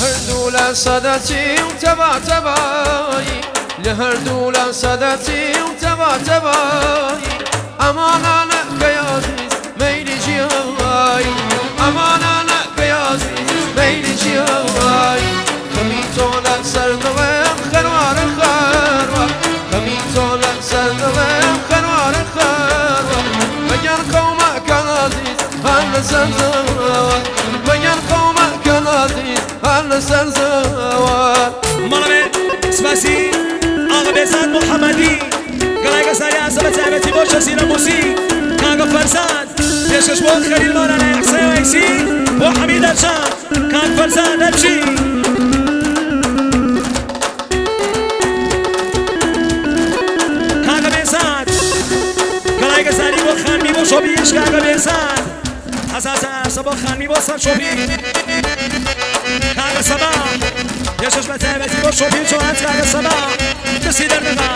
لهردولا صدتي وتبع تبعي لهردولا صدتي وتبع تبعي أمانة لك يا عزيز ميلي جياي أمانة لك يا عزيز ميلي جياي خميتو لك سردوين خروار خروار خميتو لك سردوين خروار خروار بجن قومك عزيز هل سرزوار بجن قومك عزيز هل سرزوار مرمي سباسي بيزاد محمدي قلايق ساري عصبة تعبتي بوشة سينا موسي كاقا فرزان ليش بوت خليل مولانا حسين ويسي بو حميد الشام كان فرزان نمشي كاقا بيزاد قلايق ساري بو خانمي بو شوبيش كاقا بيزاد حساسا سبو خانمي بو صار شوبي كاقا صباح ليش بتعبتي بو شوبي شوهات كاقا صباح تسي درنقا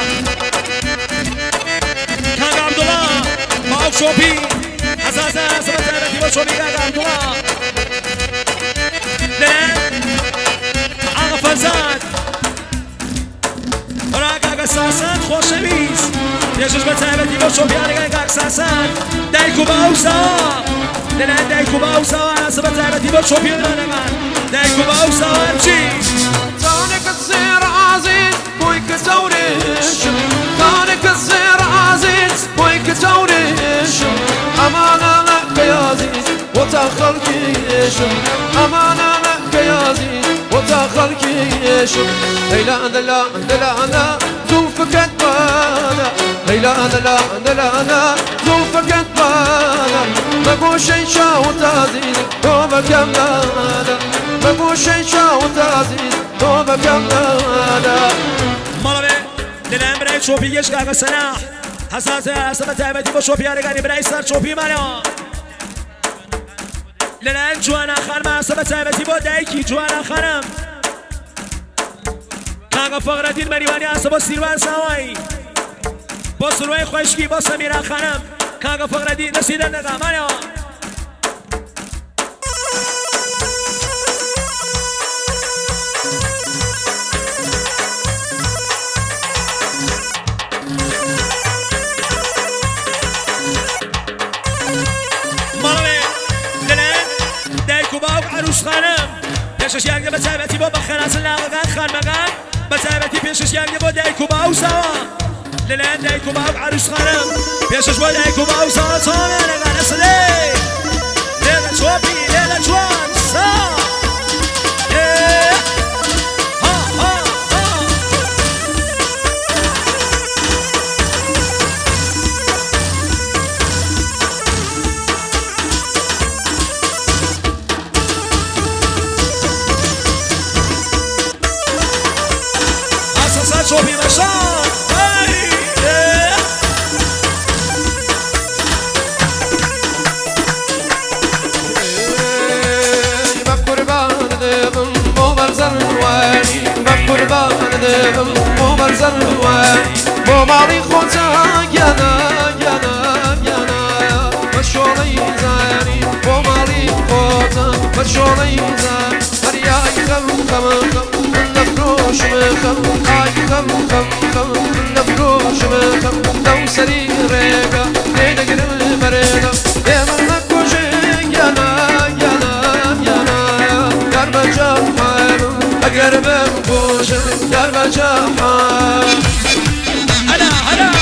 كاقا عبد الله معك شوبي حساسا سبت تعبتي بو شوبي كاقا عبد الله لين عاقا فرزاد ورا كاقا ساسان خوش بيس ليش بتعبتي بو شوبي انا كاقا ساسان دايكو باوسا لين دايكو باوسا انا سبت تعبتي بو شوبي انا دايكو باوسا امشي تانك الزير عزيز بويك توريش تانك الزير عزيز بويك توريش أمانة لك يا عزيز وتأخر كيش أمانة لك يا عزيز وتأخر كيش هيلا لا لا لا زوفك تبالا هيلا لا لا لا زوفك تبالا مقو شي شاوت عزيز دوبك يملالا مقو شي شاوت عزيز دوبك يملالا مرمي لنام براي شوبي يش كاقا سلاح حساسة سبت تعبتي بو شوبي ارقاني براي سار شوبي مانا لنام جوانا خانم سبت تعبتي بو دايكي جوانا خانم كاقا فقر الدين مريواني بو سيروان ساواي بو سروي خوشكي بو سميرا خانم كاقا فقر الدين نسيدن نقا مانا عروس خانم پیشش یانگه بتعبتی با بخناس لاغان خان مقام بتعبتی پیشش یانگه با دایکو با اوسا للان دایکو با عروس خانم پیشش با دایکو با اوسا تانه لگان اسلی لیلا چوبی لیلا چوان سا شوفي مشان بقربان ذبم مو برزن واني بقربان ذبم مو برزن واني مو مالي خوتا يانا يانا يانا مشولي زاني مو مالي خوتا مشولي زاني هرياي خم خم خم نفروش مخم آي خم خم خم نفروش مخم لو سري ريقا لينا قرم مرينا يا من نكوشي يانا يانا يانا قرب جحام أقرب بوش قرب جحام هلا هلا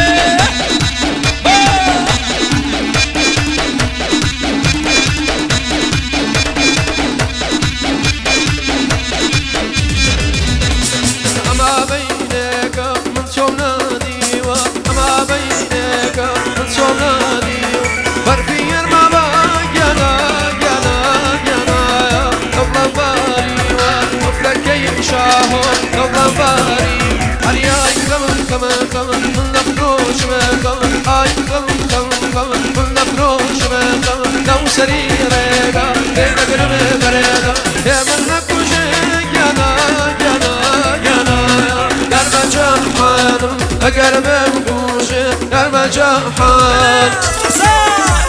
لو سريرك بين قلب بريدة يا من نكوشي يانا يانا يانا قلب جحان قلب بوشي قلب جحان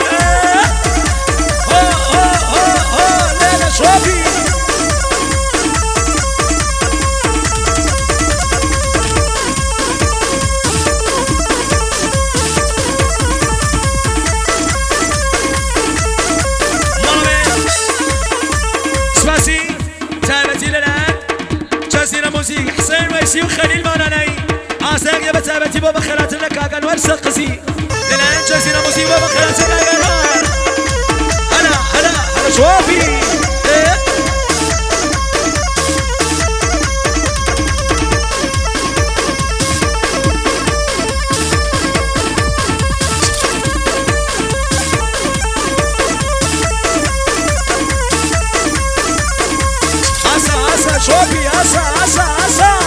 ليلة شوفي موزيك حسين ويسي وخليل ماناني عساق يا بتابتي بابا خلات لك اقل ورسق قسي للعين جزينا موسيقى بابا خلات لك اقل هلا شوفي شوفي عسا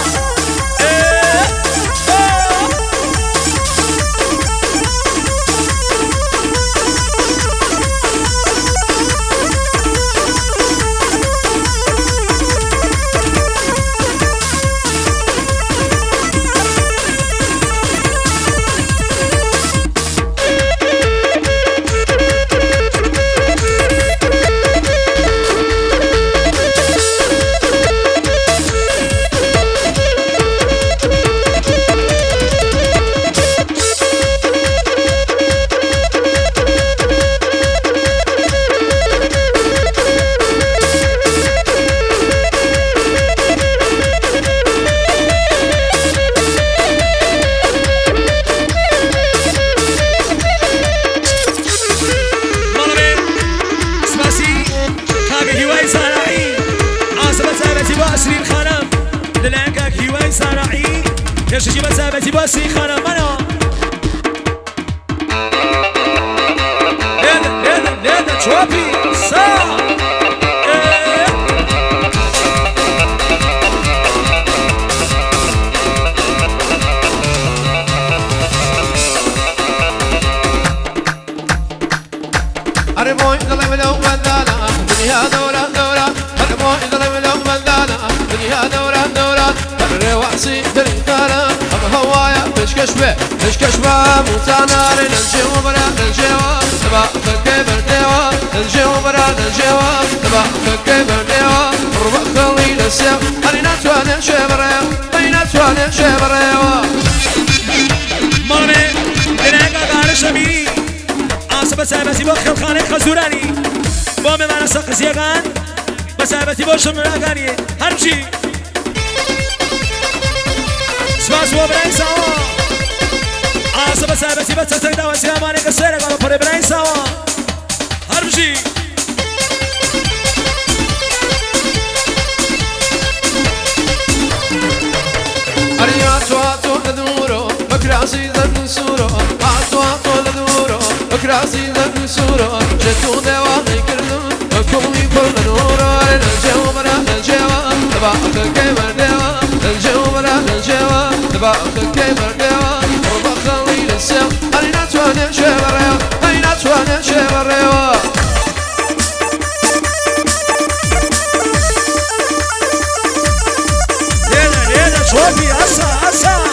شجي مسابتي باسي خانا منا ليدا شوفي سا أربعين ظلم لو بدانا دنيا دورة أربعين ظلم لو بدانا دنيا دورة الرواسي دريتانا أما هوايا مش كشبة موتانا ننجيو برا ننجيو نبا فكي برديوا ننجيو برا ننجيو نبا فكي برديوا ربع خلي نسيو أرينا تواني شبريو أرينا تواني شبريو مامي لنهاك قارش أمي عاصبة سابتي بخل خانق خزوراني بومي معنا ساق زيغان بسابتي بوشم راغاني هرمشي سواس وبراين سوا عاصبة سابتي بتتك دوا سياماني قصيرة قالوا بري براين سوا هرمشي أرياتو لدورو بكراسي ذن سورو عطو لدورو بكراسي ذن سورو جتو دواني كردو كومي كل نورو ننجيو برا ننجيو نبا فكي برديو ننجيو برا ننجيو نبا فكي برديو ربا خلي نسيو أرينا تواني شبريو أرينا تواني شبريو ليدا شوفي عسا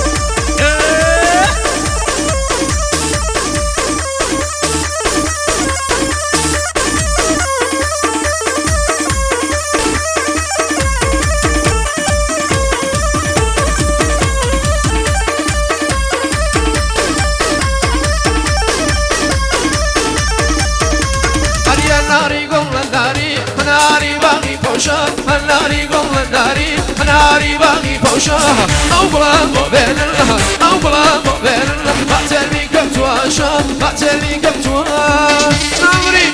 ناري باقي فوشاها أو بلا مبينها أو بلا مبينها بعتلي كبتواشا بعتلي كبتواش ناري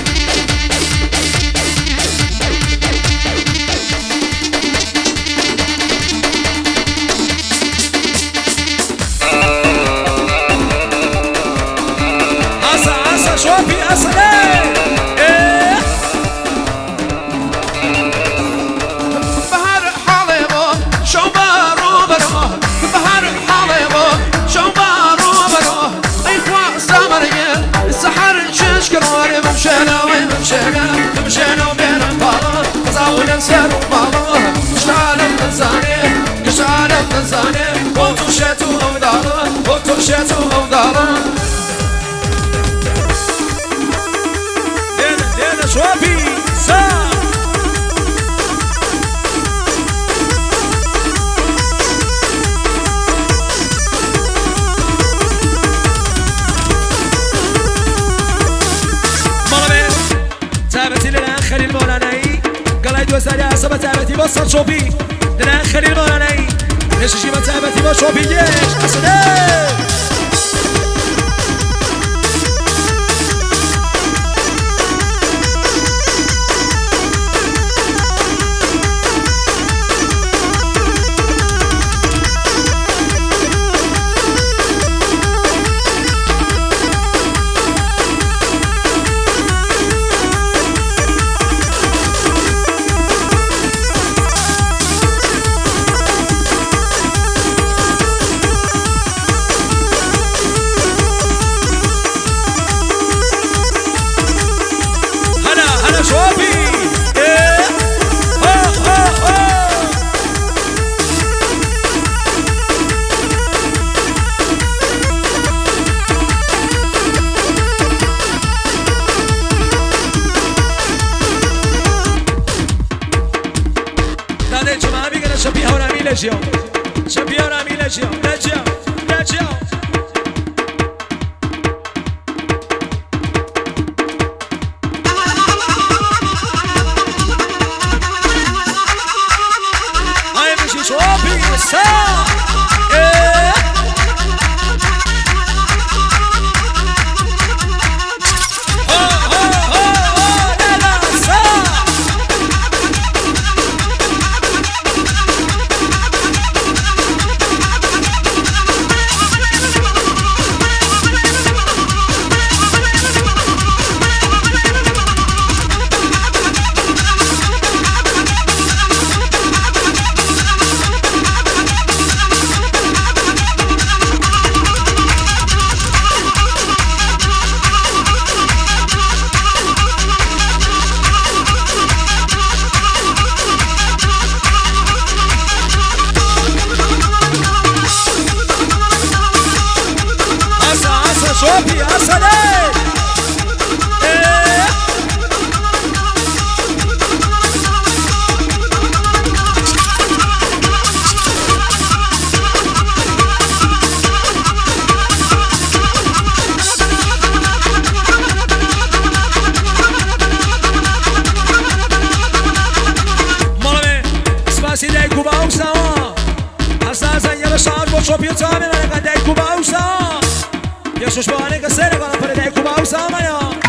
عسا شوفي عسا مشينا بين البابا قصاونا نسيرو بابا قشعنا بنزاني وتوشيتو أودارا لينا شوفي سا خليل مولاناي قال هيدو ساري عصبة تعبتي بصر شوفي دلان خليل مولاني ليش شي ما تعبتي ما شوفي جيش أسدي شبيه رامي لجيو لجيو لجيو هاي مشي شوفي الساعة شوفي يا سلام مالمي سباسي دايكو باوسا اساسا يلا شعب وشوفي تعمل انا دايكو باوسا يا شو شبانك السنة قال فريدك وباوسا مايا